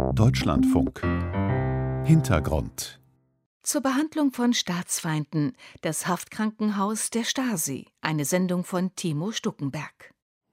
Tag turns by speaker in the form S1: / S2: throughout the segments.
S1: Deutschlandfunk. Hintergrund.
S2: Zur Behandlung von Staatsfeinden, das Haftkrankenhaus der Stasi, eine Sendung von Timo Stuckenberg.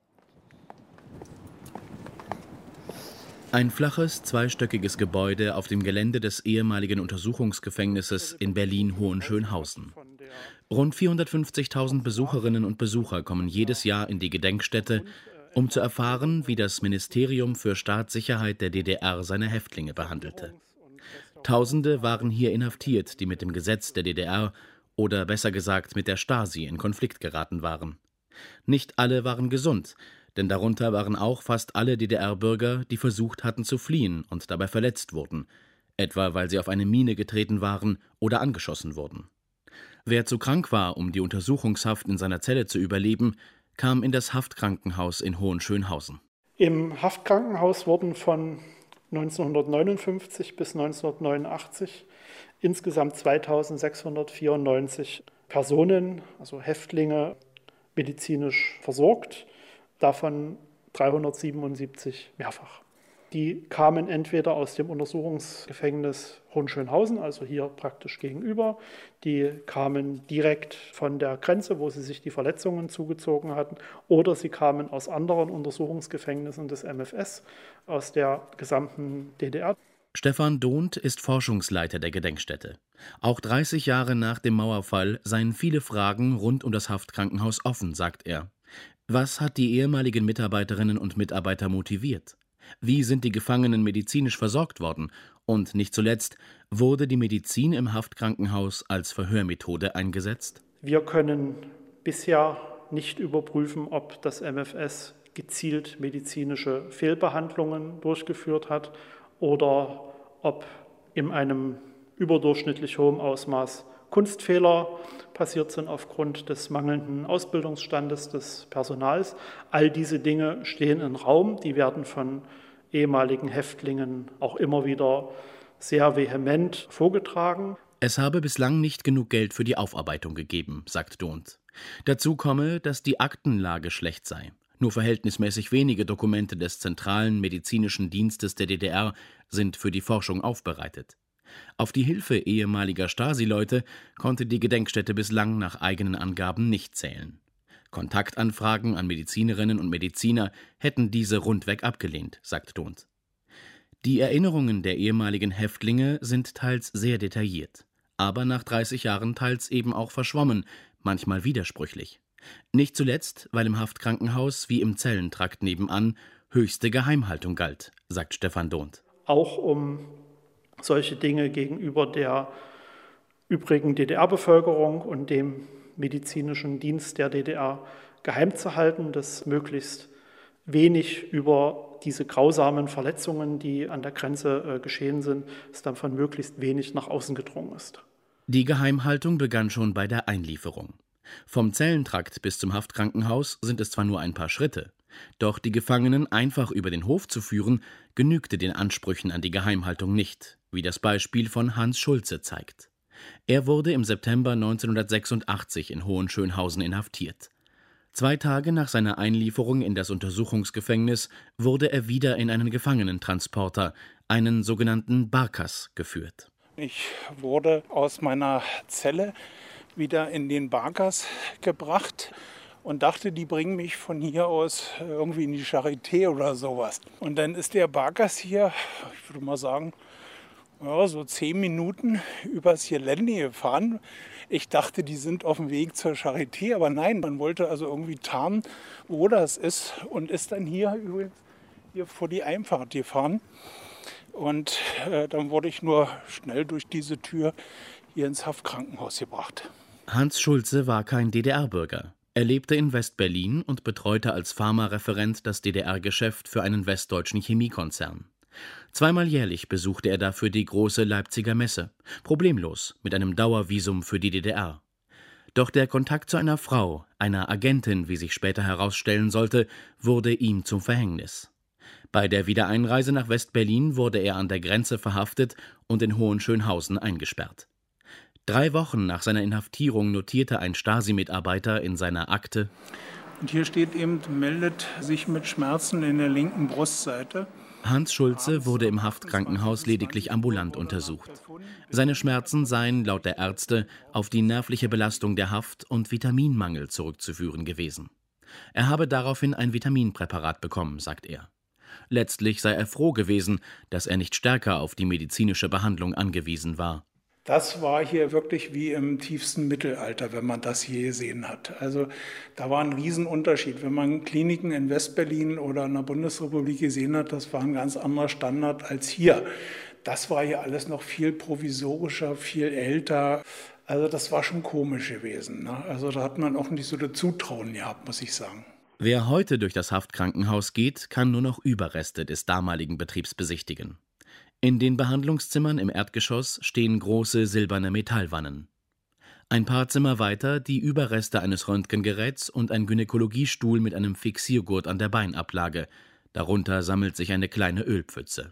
S3: Ein flaches, zweistöckiges Gebäude auf dem Gelände des ehemaligen Untersuchungsgefängnisses in Berlin-Hohenschönhausen. Rund 450.000 Besucherinnen und Besucher kommen jedes Jahr in die Gedenkstätte, um zu erfahren, wie das Ministerium für Staatssicherheit der DDR seine Häftlinge behandelte. Tausende waren hier inhaftiert, die mit dem Gesetz der DDR oder besser gesagt mit der Stasi in Konflikt geraten waren. Nicht alle waren gesund, denn darunter waren auch fast alle DDR-Bürger, die versucht hatten zu fliehen und dabei verletzt wurden, etwa weil sie auf eine Mine getreten waren oder angeschossen wurden. Wer zu krank war, um die Untersuchungshaft in seiner Zelle zu überleben, kam in das Haftkrankenhaus in Hohenschönhausen.
S4: Im Haftkrankenhaus wurden von 1959 bis 1989 insgesamt 2694 Personen, also Häftlinge, medizinisch versorgt, davon 377 mehrfach. Die kamen entweder aus dem Untersuchungsgefängnis Hohenschönhausen, also hier praktisch gegenüber, die kamen direkt von der Grenze, wo sie sich die Verletzungen zugezogen hatten, oder sie kamen aus anderen Untersuchungsgefängnissen des MfS, aus der gesamten DDR.
S3: Stefan Dohnt ist Forschungsleiter der Gedenkstätte. Auch 30 Jahre nach dem Mauerfall seien viele Fragen rund um das Haftkrankenhaus offen, sagt er. Was hat die ehemaligen Mitarbeiterinnen und Mitarbeiter motiviert? Wie sind die Gefangenen medizinisch versorgt worden? Und nicht zuletzt, wurde die Medizin im Haftkrankenhaus als Verhörmethode eingesetzt?
S4: Wir können bisher nicht überprüfen, ob das MfS gezielt medizinische Fehlbehandlungen durchgeführt hat oder ob in einem überdurchschnittlich hohen Ausmaß Kunstfehler passiert sind aufgrund des mangelnden Ausbildungsstandes des Personals. All diese Dinge stehen im Raum, die werden von ehemaligen Häftlingen auch immer wieder sehr vehement vorgetragen.
S3: Es habe bislang nicht genug Geld für die Aufarbeitung gegeben, sagt Dohnt. Dazu komme, dass die Aktenlage schlecht sei. Nur verhältnismäßig wenige Dokumente des Zentralen Medizinischen Dienstes der DDR sind für die Forschung aufbereitet. Auf die Hilfe ehemaliger Stasi-Leute konnte die Gedenkstätte bislang nach eigenen Angaben nicht zählen. Kontaktanfragen an Medizinerinnen und Mediziner hätten diese rundweg abgelehnt, sagt Dohnt. Die Erinnerungen der ehemaligen Häftlinge sind teils sehr detailliert, aber nach 30 Jahren teils eben auch verschwommen, manchmal widersprüchlich. Nicht zuletzt, weil im Haftkrankenhaus wie im Zellentrakt nebenan höchste Geheimhaltung galt, sagt Stefan Dohnt.
S4: Auch um solche Dinge gegenüber der übrigen DDR-Bevölkerung und dem medizinischen Dienst der DDR geheim zu halten, dass möglichst wenig über diese grausamen Verletzungen, die an der Grenze geschehen sind, dass davon möglichst wenig nach außen gedrungen ist.
S3: Die Geheimhaltung begann schon bei der Einlieferung. Vom Zellentrakt bis zum Haftkrankenhaus sind es zwar nur ein paar Schritte, doch die Gefangenen einfach über den Hof zu führen, genügte den Ansprüchen an die Geheimhaltung nicht, wie das Beispiel von Hans Schulze zeigt. Er wurde im September 1986 in Hohenschönhausen inhaftiert. 2 Tage nach seiner Einlieferung in das Untersuchungsgefängnis wurde er wieder in einen Gefangenentransporter, einen sogenannten Barkas, geführt.
S5: Ich wurde aus meiner Zelle wieder in den Barkas gebracht und dachte, die bringen mich von hier aus irgendwie in die Charité oder sowas. Und dann ist der Barkas hier, ich würde mal sagen, ja, so 10 Minuten übers Gelände gefahren. Ich dachte, die sind auf dem Weg zur Charité, aber nein, man wollte also irgendwie tarnen, wo das ist und ist dann hier übrigens hier vor die Einfahrt gefahren. Und dann wurde ich nur schnell durch diese Tür hier ins Haftkrankenhaus gebracht.
S3: Hans Schulze war kein DDR-Bürger. Er lebte in West-Berlin und betreute als Pharmareferent das DDR-Geschäft für einen westdeutschen Chemiekonzern. 2-mal jährlich besuchte er dafür die große Leipziger Messe, problemlos mit einem Dauervisum für die DDR. Doch der Kontakt zu einer Frau, einer Agentin, wie sich später herausstellen sollte, wurde ihm zum Verhängnis. Bei der Wiedereinreise nach West-Berlin wurde er an der Grenze verhaftet und in Hohenschönhausen eingesperrt. 3 Wochen nach seiner Inhaftierung notierte ein Stasi-Mitarbeiter in seiner Akte:
S5: Und hier steht eben, meldet sich mit Schmerzen in der linken Brustseite.
S3: Hans Schulze wurde im Haftkrankenhaus lediglich ambulant untersucht. Seine Schmerzen seien laut der Ärzte auf die nervliche Belastung der Haft und Vitaminmangel zurückzuführen gewesen. Er habe daraufhin ein Vitaminpräparat bekommen, sagt er. Letztlich sei er froh gewesen, dass er nicht stärker auf die medizinische Behandlung angewiesen war.
S5: Das war hier wirklich wie im tiefsten Mittelalter, wenn man das je gesehen hat. Also da war ein Riesenunterschied. Wenn man Kliniken in Westberlin oder in der Bundesrepublik gesehen hat, das war ein ganz anderer Standard als hier. Das war hier alles noch viel provisorischer, viel älter. Also das war schon komisch gewesen, ne? Also da hat man auch nicht so das Zutrauen gehabt, muss ich sagen.
S3: Wer heute durch das Haftkrankenhaus geht, kann nur noch Überreste des damaligen Betriebs besichtigen. In den Behandlungszimmern im Erdgeschoss stehen große silberne Metallwannen. Ein paar Zimmer weiter die Überreste eines Röntgengeräts und ein Gynäkologiestuhl mit einem Fixiergurt an der Beinablage. Darunter sammelt sich eine kleine Ölpfütze.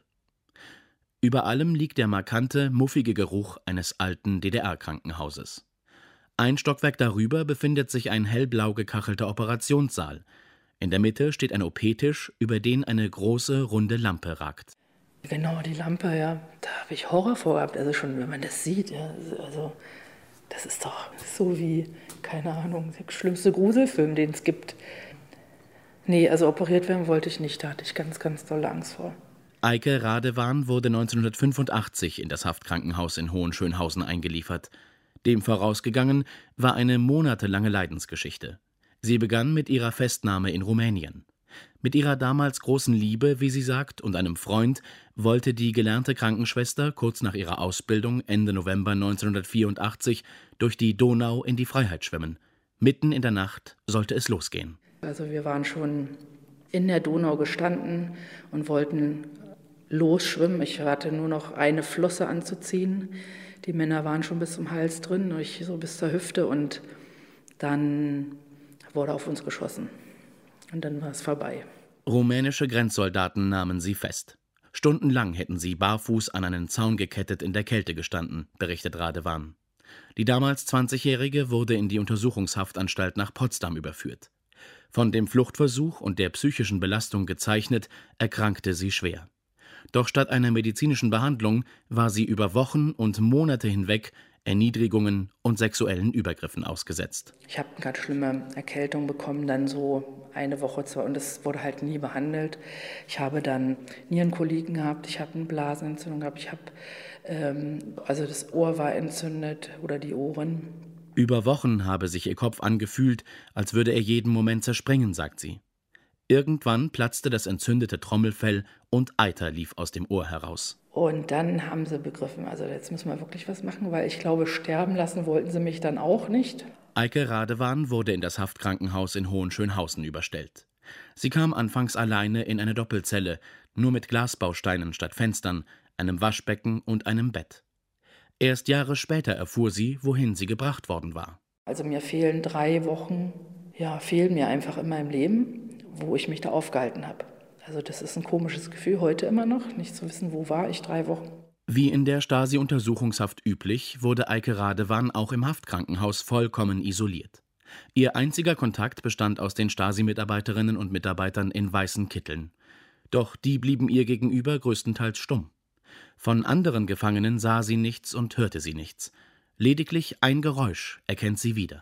S3: Über allem liegt der markante, muffige Geruch eines alten DDR-Krankenhauses. Ein Stockwerk darüber befindet sich ein hellblau gekachelter Operationssaal. In der Mitte steht ein OP-Tisch, über den eine große, runde Lampe ragt.
S6: Genau, die Lampe, ja, da habe ich Horror vor gehabt. Also schon, wenn man das sieht, ja, also das ist doch so wie, keine Ahnung, der schlimmste Gruselfilm, den es gibt. Nee, also operiert werden wollte ich nicht, da hatte ich ganz, ganz dolle Angst vor.
S3: Eike Radewan wurde 1985 in das Haftkrankenhaus in Hohenschönhausen eingeliefert. Dem vorausgegangen war eine monatelange Leidensgeschichte. Sie begann mit ihrer Festnahme in Rumänien. Mit ihrer damals großen Liebe, wie sie sagt, und einem Freund wollte die gelernte Krankenschwester kurz nach ihrer Ausbildung Ende November 1984 durch die Donau in die Freiheit schwimmen. Mitten in der Nacht sollte es losgehen.
S6: Also wir waren schon in der Donau gestanden und wollten losschwimmen. Ich hatte nur noch eine Flosse anzuziehen. Die Männer waren schon bis zum Hals drin, ich so bis zur Hüfte, und dann wurde auf uns geschossen. Und dann war es vorbei.
S3: Rumänische Grenzsoldaten nahmen sie fest. Stundenlang hätten sie barfuß an einen Zaun gekettet in der Kälte gestanden, berichtet Radewan. Die damals 20-Jährige wurde in die Untersuchungshaftanstalt nach Potsdam überführt. Von dem Fluchtversuch und der psychischen Belastung gezeichnet, erkrankte sie schwer. Doch statt einer medizinischen Behandlung war sie über Wochen und Monate hinweg Erniedrigungen und sexuellen Übergriffen ausgesetzt.
S6: Ich habe eine ganz schlimme Erkältung bekommen, dann so eine Woche, zwei, und das wurde halt nie behandelt. Ich habe dann Nierenkoliken gehabt, ich habe eine Blasenentzündung gehabt, also das Ohr war entzündet oder die Ohren.
S3: Über Wochen habe sich ihr Kopf angefühlt, als würde er jeden Moment zerspringen, sagt sie. Irgendwann platzte das entzündete Trommelfell und Eiter lief aus dem Ohr heraus.
S6: Und dann haben sie begriffen, also jetzt müssen wir wirklich was machen, weil ich glaube, sterben lassen wollten sie mich dann auch nicht.
S3: Eike Radewan wurde in das Haftkrankenhaus in Hohenschönhausen überstellt. Sie kam anfangs alleine in eine Doppelzelle, nur mit Glasbausteinen statt Fenstern, einem Waschbecken und einem Bett. Erst Jahre später erfuhr sie, wohin sie gebracht worden war.
S6: Also mir fehlen 3 Wochen, fehlen mir einfach in meinem Leben, wo ich mich da aufgehalten habe. Also das ist ein komisches Gefühl, heute immer noch, nicht zu wissen, wo war ich 3 Wochen.
S3: Wie in der Stasi-Untersuchungshaft üblich, wurde Eike Radewan auch im Haftkrankenhaus vollkommen isoliert. Ihr einziger Kontakt bestand aus den Stasi-Mitarbeiterinnen und Mitarbeitern in weißen Kitteln. Doch die blieben ihr gegenüber größtenteils stumm. Von anderen Gefangenen sah sie nichts und hörte sie nichts. Lediglich ein Geräusch erkennt sie wieder.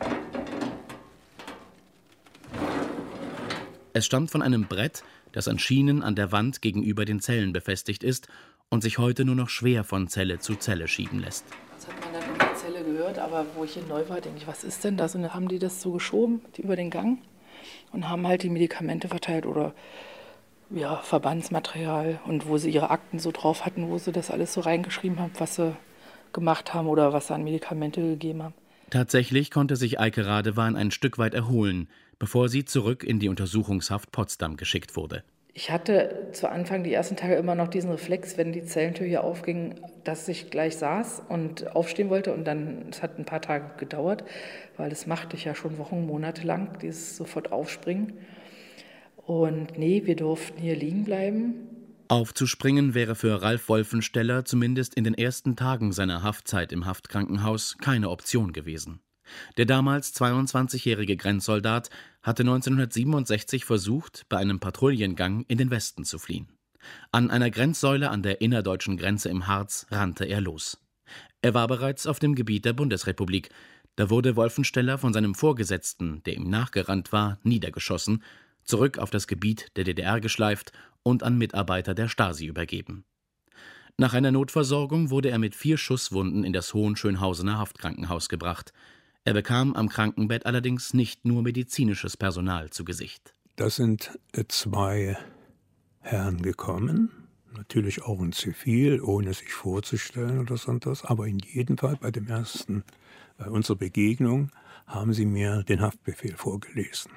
S3: Es stammt von einem Brett, das an Schienen an der Wand gegenüber den Zellen befestigt ist und sich heute nur noch schwer von Zelle zu Zelle schieben lässt.
S6: Das hat man dann in der Zelle gehört, aber wo ich hier neu war, denke ich, was ist denn das? Und dann haben die das so geschoben, über den Gang, und haben halt die Medikamente verteilt oder Verbandsmaterial, und wo sie ihre Akten so drauf hatten, wo sie das alles so reingeschrieben haben, was sie gemacht haben oder was sie an Medikamente gegeben haben.
S3: Tatsächlich konnte sich Eike Radewan ein Stück weit erholen, bevor sie zurück in die Untersuchungshaft Potsdam geschickt wurde.
S6: Ich hatte zu Anfang die ersten Tage immer noch diesen Reflex, wenn die Zellentür hier aufging, dass ich gleich saß und aufstehen wollte. Und dann, es hat ein paar Tage gedauert, weil das machte ich ja schon Wochen, Monate lang, dieses sofort aufspringen. Und nee, wir durften hier liegen bleiben.
S3: Aufzuspringen wäre für Ralf Wolfensteller zumindest in den ersten Tagen seiner Haftzeit im Haftkrankenhaus keine Option gewesen. Der damals 22-jährige Grenzsoldat hatte 1967 versucht, bei einem Patrouillengang in den Westen zu fliehen. An einer Grenzsäule an der innerdeutschen Grenze im Harz rannte er los. Er war bereits auf dem Gebiet der Bundesrepublik. Da wurde Wolfensteller von seinem Vorgesetzten, der ihm nachgerannt war, niedergeschossen, zurück auf das Gebiet der DDR geschleift und an Mitarbeiter der Stasi übergeben. Nach einer Notversorgung wurde er mit 4 Schusswunden in das Hohenschönhausener Haftkrankenhaus gebracht. Er bekam am Krankenbett allerdings nicht nur medizinisches Personal zu Gesicht.
S7: Da sind 2 Herren gekommen, natürlich auch in Zivil, ohne sich vorzustellen oder sonst, aber in jedem Fall bei unserer Begegnung haben sie mir den Haftbefehl vorgelesen.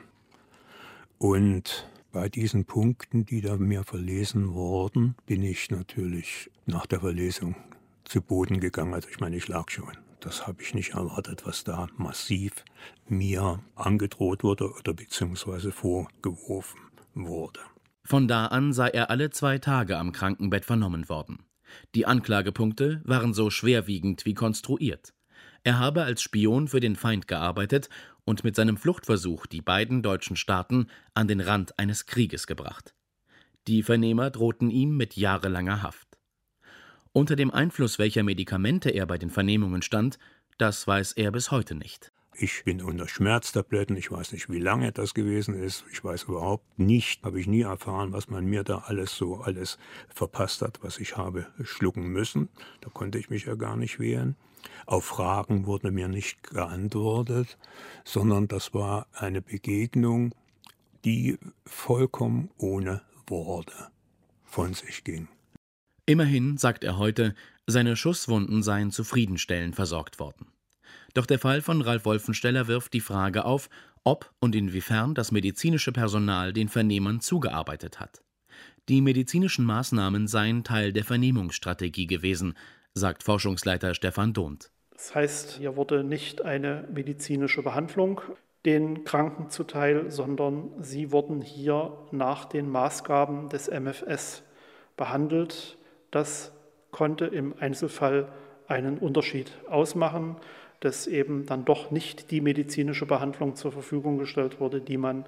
S7: Und bei diesen Punkten, die da mir verlesen wurden, bin ich natürlich nach der Verlesung zu Boden gegangen. Also ich meine, ich lag schon. Das habe ich nicht erwartet, was da massiv mir angedroht wurde oder beziehungsweise vorgeworfen wurde.
S3: Von da an sei er alle 2 Tage am Krankenbett vernommen worden. Die Anklagepunkte waren so schwerwiegend wie konstruiert. Er habe als Spion für den Feind gearbeitet und mit seinem Fluchtversuch die beiden deutschen Staaten an den Rand eines Krieges gebracht. Die Vernehmer drohten ihm mit jahrelanger Haft. Unter dem Einfluss welcher Medikamente er bei den Vernehmungen stand, das weiß er bis heute nicht.
S7: Ich bin unter Schmerztabletten, ich weiß nicht, wie lange das gewesen ist, ich weiß überhaupt nicht, habe ich nie erfahren, was man mir da alles verpasst hat, was ich habe schlucken müssen. Da konnte ich mich ja gar nicht wehren. Auf Fragen wurde mir nicht geantwortet, sondern das war eine Begegnung, die vollkommen ohne Worte von sich ging.
S3: Immerhin, sagt er heute, seine Schusswunden seien zufriedenstellend versorgt worden. Doch der Fall von Ralf Wolfensteller wirft die Frage auf, ob und inwiefern das medizinische Personal den Vernehmern zugearbeitet hat. Die medizinischen Maßnahmen seien Teil der Vernehmungsstrategie gewesen, sagt Forschungsleiter Stefan Dohnt.
S4: Das heißt, hier wurde nicht eine medizinische Behandlung den Kranken zuteil, sondern sie wurden hier nach den Maßgaben des MFS behandelt. Das konnte im Einzelfall einen Unterschied ausmachen, dass eben dann doch nicht die medizinische Behandlung zur Verfügung gestellt wurde, die man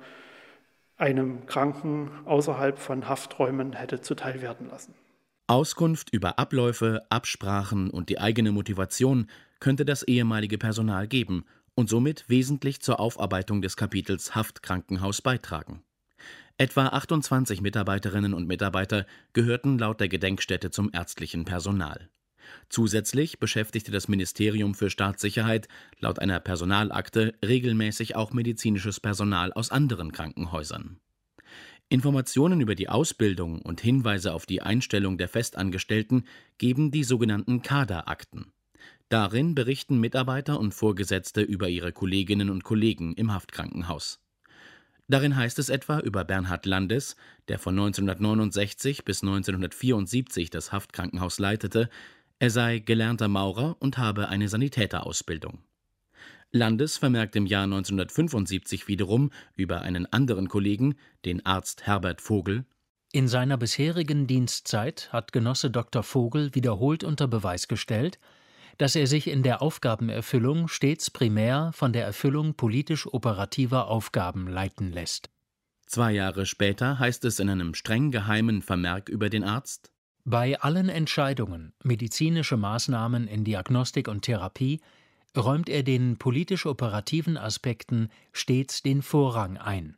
S4: einem Kranken außerhalb von Hafträumen hätte zuteil werden lassen.
S3: Auskunft über Abläufe, Absprachen und die eigene Motivation könnte das ehemalige Personal geben und somit wesentlich zur Aufarbeitung des Kapitels Haftkrankenhaus beitragen. Etwa 28 Mitarbeiterinnen und Mitarbeiter gehörten laut der Gedenkstätte zum ärztlichen Personal. Zusätzlich beschäftigte das Ministerium für Staatssicherheit laut einer Personalakte regelmäßig auch medizinisches Personal aus anderen Krankenhäusern. Informationen über die Ausbildung und Hinweise auf die Einstellung der Festangestellten geben die sogenannten Kaderakten. Darin berichten Mitarbeiter und Vorgesetzte über ihre Kolleginnen und Kollegen im Haftkrankenhaus. Darin heißt es etwa über Bernhard Landes, der von 1969 bis 1974 das Haftkrankenhaus leitete, er sei gelernter Maurer und habe eine Sanitäterausbildung. Landes vermerkt im Jahr 1975 wiederum über einen anderen Kollegen, den Arzt Herbert Vogel:
S8: In seiner bisherigen Dienstzeit hat Genosse Dr. Vogel wiederholt unter Beweis gestellt, dass er sich in der Aufgabenerfüllung stets primär von der Erfüllung politisch-operativer Aufgaben leiten lässt.
S3: 2 Jahre später heißt es in einem streng geheimen Vermerk über den Arzt:
S8: Bei allen Entscheidungen, medizinische Maßnahmen in Diagnostik und Therapie, räumt er den politisch-operativen Aspekten stets den Vorrang ein.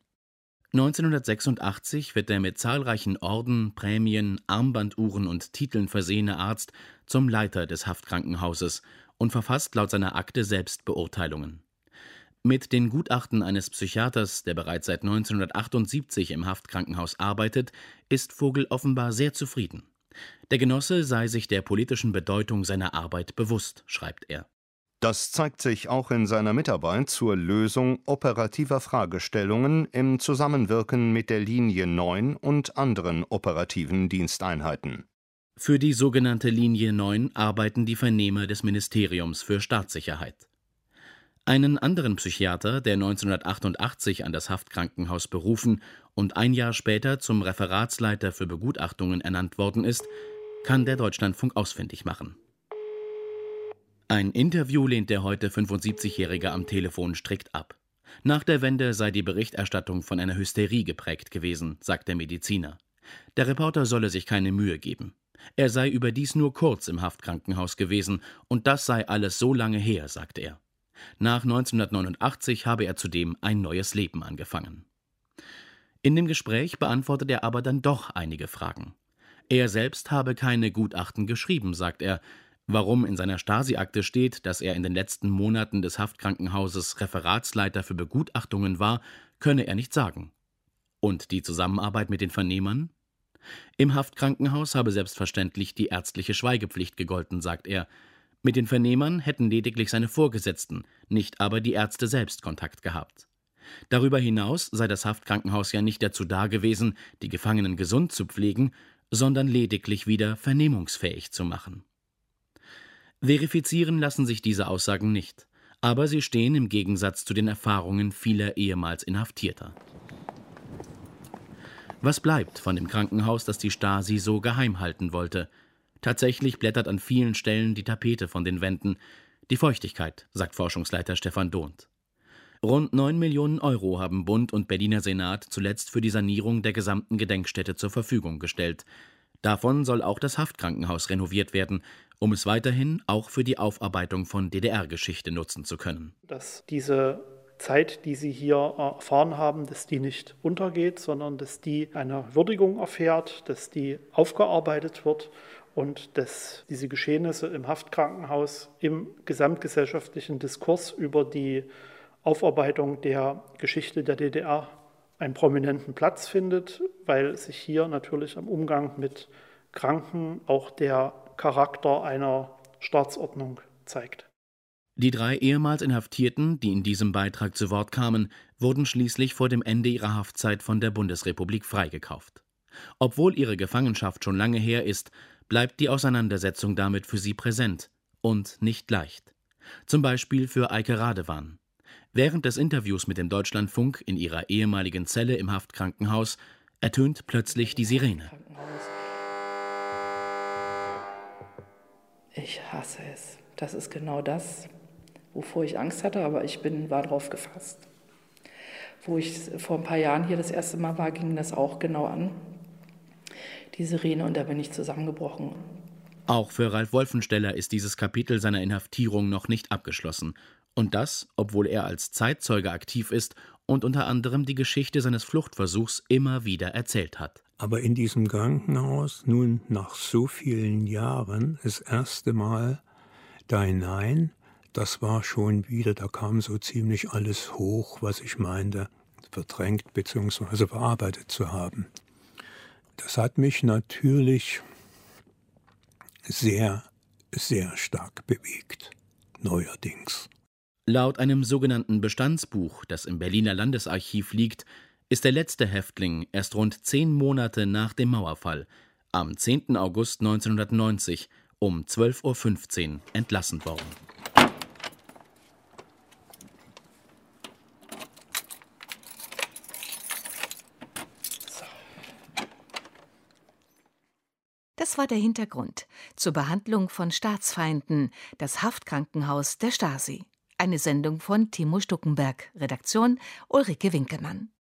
S3: 1986 wird der mit zahlreichen Orden, Prämien, Armbanduhren und Titeln versehene Arzt zum Leiter des Haftkrankenhauses und verfasst laut seiner Akte Selbstbeurteilungen. Mit den Gutachten eines Psychiaters, der bereits seit 1978 im Haftkrankenhaus arbeitet, ist Vogel offenbar sehr zufrieden. Der Genosse sei sich der politischen Bedeutung seiner Arbeit bewusst, schreibt er.
S9: Das zeigt sich auch in seiner Mitarbeit zur Lösung operativer Fragestellungen im Zusammenwirken mit der Linie 9 und anderen operativen Diensteinheiten.
S3: Für die sogenannte Linie 9 arbeiten die Vernehmer des Ministeriums für Staatssicherheit. Einen anderen Psychiater, der 1988 an das Haftkrankenhaus berufen und 1 Jahr später zum Referatsleiter für Begutachtungen ernannt worden ist, kann der Deutschlandfunk ausfindig machen. Ein Interview lehnt der heute 75-Jährige am Telefon strikt ab. Nach der Wende sei die Berichterstattung von einer Hysterie geprägt gewesen, sagt der Mediziner. Der Reporter solle sich keine Mühe geben. Er sei überdies nur kurz im Haftkrankenhaus gewesen, und das sei alles so lange her, sagte er. Nach 1989 habe er zudem ein neues Leben angefangen. In dem Gespräch beantwortet er aber dann doch einige Fragen. Er selbst habe keine Gutachten geschrieben, sagt er. Warum in seiner Stasi-Akte steht, dass er in den letzten Monaten des Haftkrankenhauses Referatsleiter für Begutachtungen war, könne er nicht sagen. Und die Zusammenarbeit mit den Vernehmern? Im Haftkrankenhaus habe selbstverständlich die ärztliche Schweigepflicht gegolten, sagt er. Mit den Vernehmern hätten lediglich seine Vorgesetzten, nicht aber die Ärzte selbst Kontakt gehabt. Darüber hinaus sei das Haftkrankenhaus ja nicht dazu da gewesen, die Gefangenen gesund zu pflegen, sondern lediglich wieder vernehmungsfähig zu machen. Verifizieren lassen sich diese Aussagen nicht, aber sie stehen im Gegensatz zu den Erfahrungen vieler ehemals Inhaftierter. Was bleibt von dem Krankenhaus, das die Stasi so geheim halten wollte? Tatsächlich blättert an vielen Stellen die Tapete von den Wänden. Die Feuchtigkeit, sagt Forschungsleiter Stefan Dohnt. Rund 9 Millionen Euro haben Bund und Berliner Senat zuletzt für die Sanierung der gesamten Gedenkstätte zur Verfügung gestellt. Davon soll auch das Haftkrankenhaus renoviert werden, um es weiterhin auch für die Aufarbeitung von DDR-Geschichte nutzen zu können.
S4: Dass diese Zeit, die Sie hier erfahren haben, dass die nicht untergeht, sondern dass die eine Würdigung erfährt, dass die aufgearbeitet wird und dass diese Geschehnisse im Haftkrankenhaus im gesamtgesellschaftlichen Diskurs über die Aufarbeitung der Geschichte der DDR einen prominenten Platz findet, weil sich hier natürlich am Umgang mit Kranken auch der Charakter einer Staatsordnung zeigt.
S3: Die 3 ehemals Inhaftierten, die in diesem Beitrag zu Wort kamen, wurden schließlich vor dem Ende ihrer Haftzeit von der Bundesrepublik freigekauft. Obwohl ihre Gefangenschaft schon lange her ist, bleibt die Auseinandersetzung damit für sie präsent und nicht leicht. Zum Beispiel für Eike Radewan. Während des Interviews mit dem Deutschlandfunk in ihrer ehemaligen Zelle im Haftkrankenhaus ertönt plötzlich die Sirene.
S6: Ich hasse es. Das ist genau das, wovor ich Angst hatte, aber ich war drauf gefasst. Wo ich vor ein paar Jahren hier das erste Mal war, ging das auch genau an, die Sirene, und da bin ich zusammengebrochen.
S3: Auch für Ralf Wolfensteller ist dieses Kapitel seiner Inhaftierung noch nicht abgeschlossen. Und das, obwohl er als Zeitzeuge aktiv ist und unter anderem die Geschichte seines Fluchtversuchs immer wieder erzählt hat.
S7: Aber in diesem Krankenhaus, nun nach so vielen Jahren, das erste Mal da hinein, das war schon wieder, da kam so ziemlich alles hoch, was ich meinte, verdrängt bzw. verarbeitet zu haben. Das hat mich natürlich sehr, sehr stark bewegt, neuerdings.
S3: Laut einem sogenannten Bestandsbuch, das im Berliner Landesarchiv liegt, ist der letzte Häftling erst rund 10 Monate nach dem Mauerfall, am 10. August 1990, um 12:15 Uhr entlassen worden.
S2: Das war der Hintergrund zur Behandlung von Staatsfeinden, das Haftkrankenhaus der Stasi. Eine Sendung von Timo Stuckenberg, Redaktion Ulrike Winkelmann.